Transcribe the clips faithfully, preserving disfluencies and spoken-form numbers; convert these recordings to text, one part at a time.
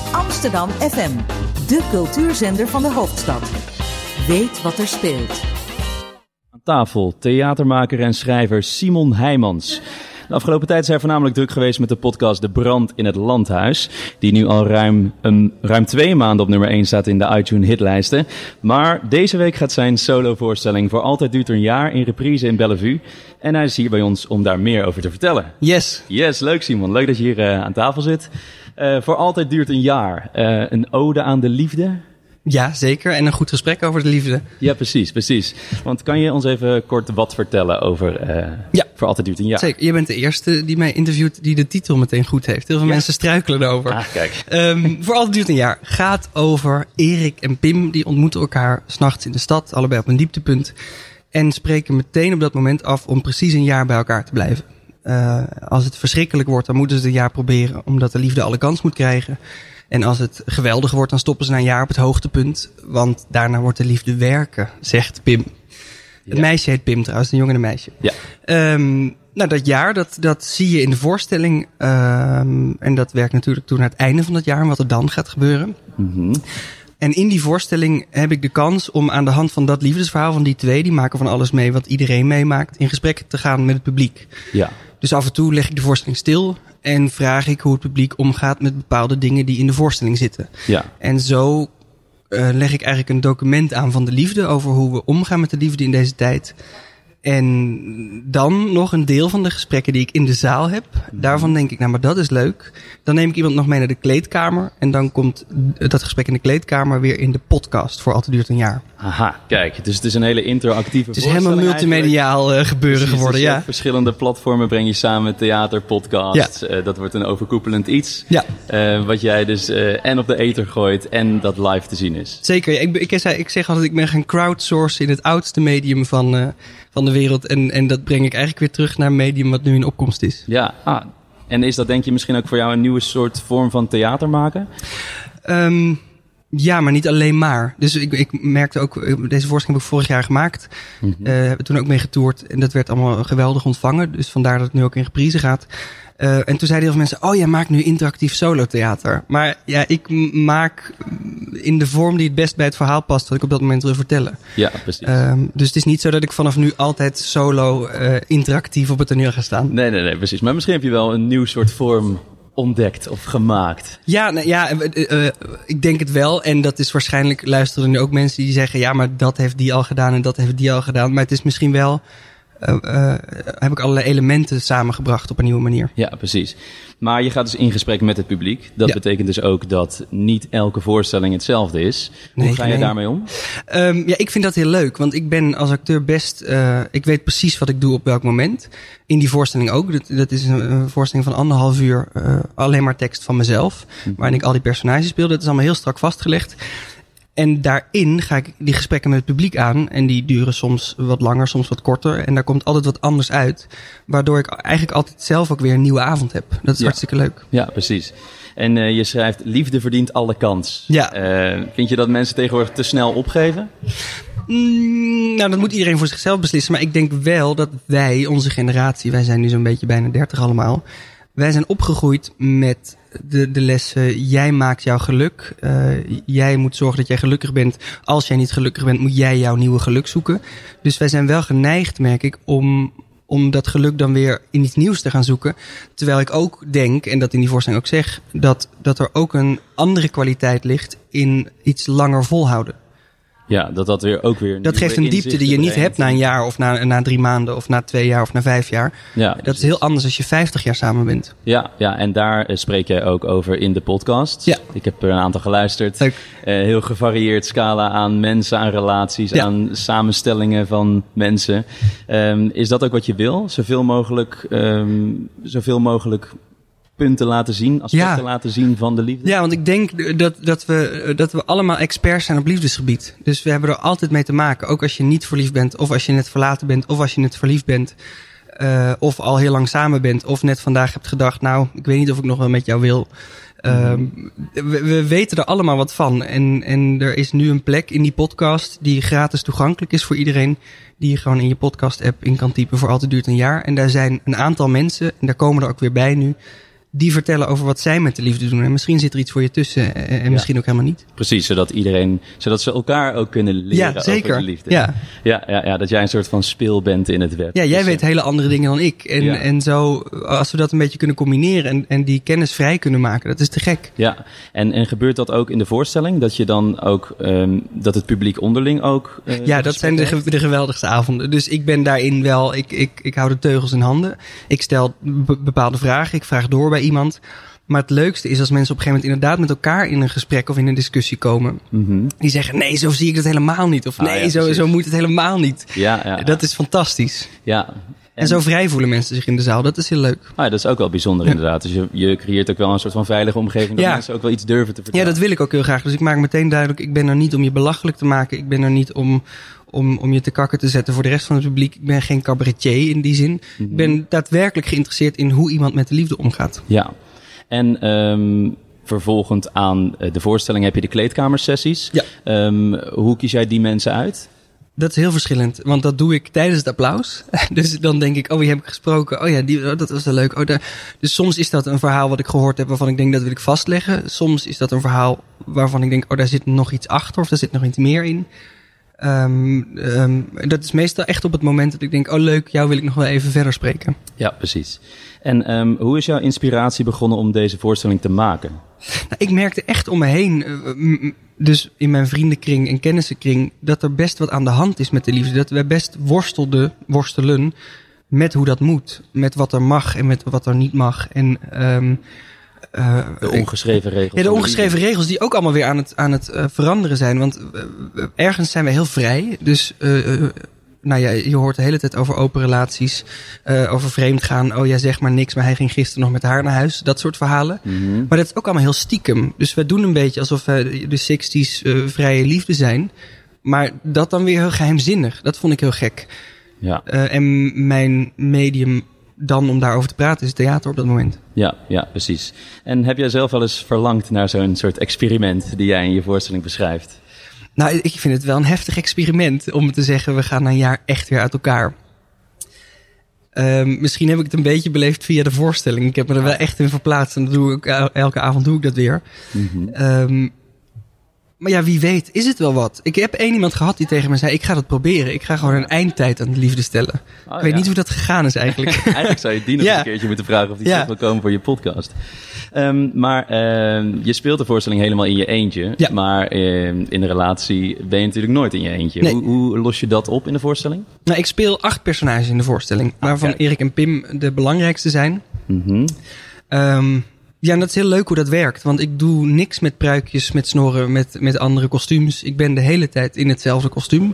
Amsterdam F M, de cultuurzender van de hoofdstad. Weet wat er speelt. Aan tafel theatermaker en schrijver Simon Heijmans. De afgelopen tijd is hij voornamelijk druk geweest met de podcast De Brand in het Landhuis, die nu al ruim, um, ruim twee maanden op nummer één staat in de iTunes hitlijsten. Maar deze week gaat zijn solovoorstelling Voor Altijd Duurt een Jaar in reprise in Bellevue. En hij is hier bij ons om daar meer over te vertellen. Yes. Yes, leuk Simon. Leuk dat je hier uh, aan tafel zit. Uh, Voor Altijd Duurt een Jaar. Uh, een ode aan de liefde. Ja, zeker. En een goed gesprek over de liefde. Ja, precies, precies. Want kan je ons even kort wat vertellen over uh, ja. Voor Altijd Duurt een Jaar? Zeker. Je bent de eerste die mij interviewt die de titel meteen goed heeft. Heel veel ja. mensen struikelen erover. Ah, kijk. Um, Voor Altijd Duurt een Jaar gaat over Erik en Pim. Die ontmoeten elkaar 's nachts in de stad, allebei op een dieptepunt. En spreken meteen op dat moment af om precies een jaar bij elkaar te blijven. Uh, als het verschrikkelijk wordt, dan moeten ze het een jaar proberen, omdat de liefde alle kans moet krijgen. En als het geweldig wordt, dan stoppen ze na een jaar op het hoogtepunt. Want daarna wordt de liefde werken, zegt Pim. Ja. Het meisje heet Pim trouwens, een jongen en een meisje. Ja. Um, nou, dat jaar, dat, dat zie je in de voorstelling. Um, en dat werkt natuurlijk toen aan het einde van het jaar, wat er dan gaat gebeuren. Mm-hmm. En in die voorstelling heb ik de kans om aan de hand van dat liefdesverhaal van die twee, die maken van alles mee wat iedereen meemaakt, in gesprek te gaan met het publiek. Ja. Dus af en toe leg ik de voorstelling stil en vraag ik hoe het publiek omgaat met bepaalde dingen die in de voorstelling zitten. Ja. En zo uh, leg ik eigenlijk een document aan van de liefde over hoe we omgaan met de liefde in deze tijd. En dan nog een deel van de gesprekken die ik in de zaal heb. Daarvan denk ik, nou, maar dat is leuk. Dan neem ik iemand nog mee naar de kleedkamer. En dan komt dat gesprek in de kleedkamer weer in de podcast Voor Altijd Duurt een Jaar. Aha, kijk. Dus het is een hele interactieve Het is helemaal multimediaal uh, gebeuren Precies, geworden, dus ja. Verschillende platformen breng je samen, theater, podcast. Ja. Uh, dat wordt een overkoepelend iets. Ja. Uh, wat jij dus uh, en op de ether gooit en dat live te zien is. Zeker. Ik, ik, ik zeg altijd, ik ben gaan crowdsourcen in het oudste medium van, uh, van de wereld. En, en dat breng ik eigenlijk weer terug naar een medium wat nu in opkomst is. Ja, ah. En is dat denk je misschien ook voor jou een nieuwe soort vorm van theater maken? Um, ja, maar niet alleen maar. Dus ik, ik merkte ook, deze voorstelling heb ik vorig jaar gemaakt. Mm-hmm. Uh, hebben toen ook mee getoerd. En dat werd allemaal geweldig ontvangen. Dus vandaar dat het nu ook in reprise gaat. Uh, en toen zeiden heel veel mensen, oh, jij maakt nu interactief solotheater. Maar ja, ik maak in de vorm die het best bij het verhaal past, wat ik op dat moment wil vertellen. Ja, precies. Um, dus het is niet zo dat ik vanaf nu altijd solo uh, interactief op het toneel ga staan. Nee, nee, nee, precies. Maar misschien heb je wel een nieuw soort vorm ontdekt of gemaakt. Ja, nou, ja uh, uh, ik denk het wel. En dat is waarschijnlijk, luisteren nu ook mensen die zeggen, ja, maar dat heeft die al gedaan en dat heeft die al gedaan. Maar het is misschien wel, Uh, uh, heb ik allerlei elementen samengebracht op een nieuwe manier. Ja, precies. Maar je gaat dus in gesprek met het publiek. Dat ja. betekent dus ook dat niet elke voorstelling hetzelfde is. Hoe nee, ga je nee. daarmee om? Um, ja, ik vind dat heel leuk. Want ik ben als acteur best, uh, ik weet precies wat ik doe op welk moment. In die voorstelling ook. Dat, dat is een, een voorstelling van anderhalf uur. Uh, alleen maar tekst van mezelf. Mm-hmm. Waarin ik al die personages speel. Dat is allemaal heel strak vastgelegd. En daarin ga ik die gesprekken met het publiek aan. En die duren soms wat langer, soms wat korter. En daar komt altijd wat anders uit. Waardoor ik eigenlijk altijd zelf ook weer een nieuwe avond heb. Dat is ja. hartstikke leuk. Ja, precies. En uh, je schrijft, liefde verdient alle kans. Ja. Uh, vind je dat mensen tegenwoordig te snel opgeven? Mm, nou, dat moet iedereen voor zichzelf beslissen. Maar ik denk wel dat wij, onze generatie, wij zijn nu zo'n beetje bijna dertig allemaal. Wij zijn opgegroeid met de, de lessen, jij maakt jouw geluk. Uh, jij moet zorgen dat jij gelukkig bent. Als jij niet gelukkig bent, moet jij jouw nieuwe geluk zoeken. Dus wij zijn wel geneigd, merk ik, om, om dat geluk dan weer in iets nieuws te gaan zoeken. Terwijl ik ook denk, en dat in die voorstelling ook zeg, dat, dat er ook een andere kwaliteit ligt in iets langer volhouden. Ja, dat dat weer ook weer... Dat geeft een diepte die je niet hebt na een jaar of na, na drie maanden of na twee jaar of na vijf jaar. Ja, dat precies. is heel anders als je vijftig jaar samen bent. Ja, ja, en daar uh, spreek jij ook over in de podcast. Ja. Ik heb er een aantal geluisterd. Leuk. Uh, heel gevarieerd scala aan mensen, aan relaties, ja. aan samenstellingen van mensen. Um, is dat ook wat je wil? Zoveel mogelijk... Um, zoveel mogelijk punten laten zien, aspecten ja. laten zien van de liefde? Ja, want ik denk dat, dat, we, dat we allemaal experts zijn op liefdesgebied. Dus we hebben er altijd mee te maken. Ook als je niet verliefd bent, of als je net verlaten bent, of als je net verliefd bent. Uh, of al heel lang samen bent, of net vandaag hebt gedacht, nou, ik weet niet of ik nog wel met jou wil. Uh, mm. we, we weten er allemaal wat van. En, en er is nu een plek in die podcast die gratis toegankelijk is voor iedereen. Die je gewoon in je podcast app in kan typen. Voor Altijd Duurt een Jaar. En daar zijn een aantal mensen, en daar komen er ook weer bij nu, die vertellen over wat zij met de liefde doen. En misschien zit er iets voor je tussen en, en ja. misschien ook helemaal niet. Precies, zodat iedereen, zodat ze elkaar ook kunnen leren ja, zeker. over de liefde. Ja. Ja, ja, ja, dat jij een soort van speel bent in het web. Ja, jij dus, weet hele andere dingen dan ik. En, ja. en zo, als we dat een beetje kunnen combineren en, en die kennis vrij kunnen maken, dat is te gek. Ja, en, en gebeurt dat ook in de voorstelling? Dat je dan ook, um, dat het publiek onderling ook... Uh, ja, dat zijn de, ge- de geweldigste avonden. Dus ik ben daarin wel, ik, ik, ik hou de teugels in handen. Ik stel be- bepaalde vragen, ik vraag door bij iemand. Maar het leukste is als mensen op een gegeven moment inderdaad met elkaar in een gesprek of in een discussie komen. Mm-hmm. Die zeggen, nee, zo zie ik het helemaal niet. Of nee, ah, ja, zo, zo moet het helemaal niet. Ja, ja, ja. Dat is fantastisch. Ja. En, en zo vrij voelen mensen zich in de zaal. Dat is heel leuk. Ah, ja, dat is ook wel bijzonder ja. inderdaad. Dus je, je creëert ook wel een soort van veilige omgeving. Dat ja. mensen ook wel iets durven te vertellen. Ja, dat wil ik ook heel graag. Dus ik maak meteen duidelijk, ik ben er niet om je belachelijk te maken. Ik ben er niet om... Om, om je te kakken te zetten voor de rest van het publiek. Ik ben geen cabaretier in die zin. Mm-hmm. Ik ben daadwerkelijk geïnteresseerd in hoe iemand met de liefde omgaat. Ja, en um, vervolgend aan de voorstelling heb je de kleedkamersessies. Ja. Um, hoe kies jij die mensen uit? Dat is heel verschillend, want dat doe ik tijdens het applaus. Dus dan denk ik, oh, wie heb ik gesproken? Oh ja, die, oh, dat was wel leuk. Oh, daar. Dus soms is dat een verhaal wat ik gehoord heb waarvan ik denk, dat wil ik vastleggen. Soms is dat een verhaal waarvan ik denk, oh, daar zit nog iets achter of daar zit nog iets meer in. Um, um, dat is meestal echt op het moment dat ik denk, oh leuk, jou wil ik nog wel even verder spreken. Ja, precies. En um, hoe is jouw inspiratie begonnen om deze voorstelling te maken? Nou, ik merkte echt om me heen, uh, dus in mijn vriendenkring en kennissenkring, dat er best wat aan de hand is met de liefde. Dat we best worstelden, worstelen met hoe dat moet. Met wat er mag en met wat er niet mag. En... Um, Uh, de ongeschreven regels. Ja, de ongeschreven regels die ook allemaal weer aan het, aan het uh, veranderen zijn. Want uh, ergens zijn we heel vrij. Dus uh, uh, nou ja, je hoort de hele tijd over open relaties, uh, over vreemd gaan. Oh, jij zegt maar niks, maar hij ging gisteren nog met haar naar huis. Dat soort verhalen. Mm-hmm. Maar dat is ook allemaal heel stiekem. Dus we doen een beetje alsof we de zestig's uh, vrije liefde zijn. Maar dat dan weer heel geheimzinnig. Dat vond ik heel gek. Ja. Uh, en mijn medium... dan om daarover te praten is theater op dat moment. Ja, ja, precies. En heb jij zelf wel eens verlangd naar zo'n soort experiment die jij in je voorstelling beschrijft? Nou, ik vind het wel een heftig experiment om te zeggen, we gaan een jaar echt weer uit elkaar. Um, misschien heb ik het een beetje beleefd via de voorstelling. Ik heb me er wel echt in verplaatst en dat doe ik, elke avond doe ik dat weer. Mm-hmm. Um, Maar ja, wie weet, is het wel wat? Ik heb één iemand gehad die tegen me zei, ik ga dat proberen. Ik ga gewoon een eindtijd aan de liefde stellen. Oh, ik weet ja. niet hoe dat gegaan is eigenlijk. Eigenlijk zou je die nog ja. een keertje moeten vragen of die ja. terug wil komen voor je podcast. Um, maar uh, je speelt de voorstelling helemaal in je eentje. Ja. Maar uh, in een relatie ben je natuurlijk nooit in je eentje. Nee. Hoe, hoe los je dat op in de voorstelling? Nou, ik speel acht personages in de voorstelling. Ah, waarvan kijk. Erik en Pim de belangrijkste zijn. Mm-hmm. Um, Ja, en dat is heel leuk hoe dat werkt. Want ik doe niks met pruikjes, met snorren, met, met andere kostuums. Ik ben de hele tijd in hetzelfde kostuum.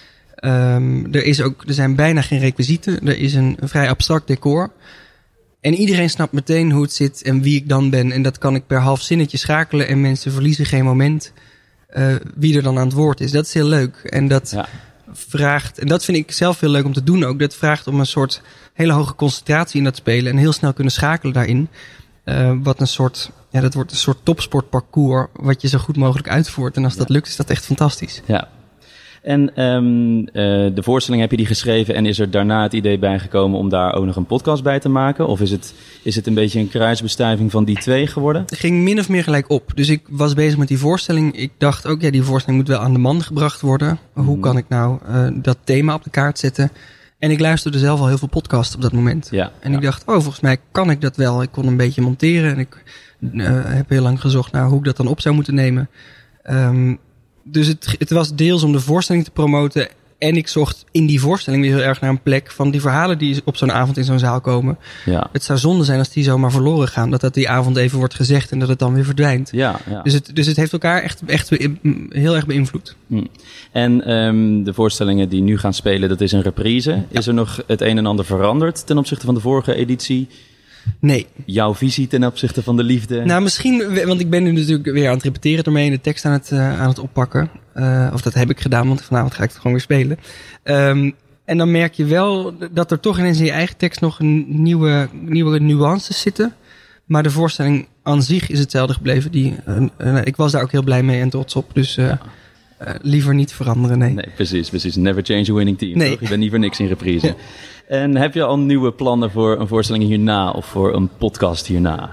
Um, er, is ook, er zijn bijna geen requisieten. Er is een, een vrij abstract decor. En iedereen snapt meteen hoe het zit en wie ik dan ben. En dat kan ik per half zinnetje schakelen. En mensen verliezen geen moment uh, wie er dan aan het woord is. Dat is heel leuk. En dat ja. vraagt, en dat vind ik zelf heel leuk om te doen ook. Dat vraagt om een soort hele hoge concentratie in dat spelen. En heel snel kunnen schakelen daarin. Uh, wat een soort, ja, dat wordt een soort topsportparcours wat je zo goed mogelijk uitvoert. En als ja. dat lukt, is dat echt fantastisch. Ja. En um, uh, de voorstelling heb je die geschreven en is er daarna het idee bijgekomen om daar ook nog een podcast bij te maken? Of is het, is het een beetje een kruisbestuiving van die twee geworden? Het ging min of meer gelijk op. Dus ik was bezig met die voorstelling. Ik dacht ook, ja, die voorstelling moet wel aan de man gebracht worden. Mm. Hoe kan ik nou uh, dat thema op de kaart zetten? En ik luisterde zelf al heel veel podcasts op dat moment. Ja, en ja. ik dacht, oh, volgens mij kan ik dat wel. Ik kon een beetje monteren. En ik uh, heb heel lang gezocht naar hoe ik dat dan op zou moeten nemen. Um, dus het, het was deels om de voorstelling te promoten. En ik zocht in die voorstelling weer heel erg naar een plek van die verhalen die op zo'n avond in zo'n zaal komen. Ja. Het zou zonde zijn als die zomaar verloren gaan. Dat dat die avond even wordt gezegd en dat het dan weer verdwijnt. Ja, ja. Dus, het, dus het heeft elkaar echt, echt heel erg beïnvloed. Hmm. En um, de voorstellingen die nu gaan spelen, dat is een reprise. Ja. Is er nog het een en ander veranderd ten opzichte van de vorige editie? Nee. Jouw visie ten opzichte van de liefde? Nou, misschien, want ik ben nu natuurlijk weer aan het repeteren ermee en de tekst aan het, uh, aan het oppakken. Uh, of dat heb ik gedaan, want vanavond ga ik het gewoon weer spelen. Um, en dan merk je wel dat er toch ineens in je eigen tekst nog een nieuwe, nieuwe nuances zitten. Maar de voorstelling aan zich is hetzelfde gebleven. Die, uh, uh, ik was daar ook heel blij mee en trots op. Dus uh, uh, liever niet veranderen, nee. Nee, precies, precies. Never change a winning team. Nee. Toch? Je bent niet voor niks in reprise. Ja. En heb je al nieuwe plannen voor een voorstelling hierna of voor een podcast hierna?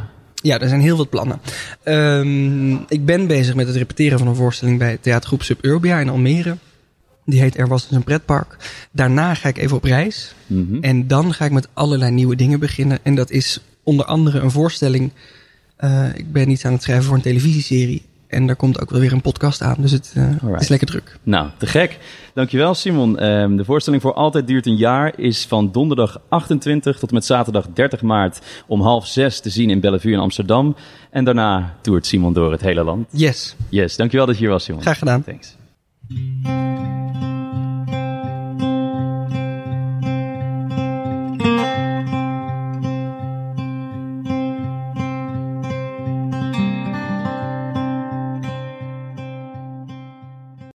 Ja, er zijn heel veel plannen. Um, ik ben bezig met het repeteren van een voorstelling bij theatergroep Suburbia in Almere. Die heet Er was dus een pretpark. Daarna ga ik even op reis. Mm-hmm. En dan ga ik met allerlei nieuwe dingen beginnen. En dat is onder andere een voorstelling. Uh, ik ben iets aan het schrijven voor een televisieserie. En daar komt ook wel weer een podcast aan. Dus het, uh, het is lekker druk. Nou, te gek. Dankjewel, Simon. Um, de voorstelling Voor Altijd Duurt een Jaar is van donderdag achtentwintig tot en met zaterdag dertig maart om half zes te zien in Bellevue in Amsterdam. En daarna toert Simon door het hele land. Yes. Yes, dankjewel dat je hier was, Simon. Graag gedaan. Thanks.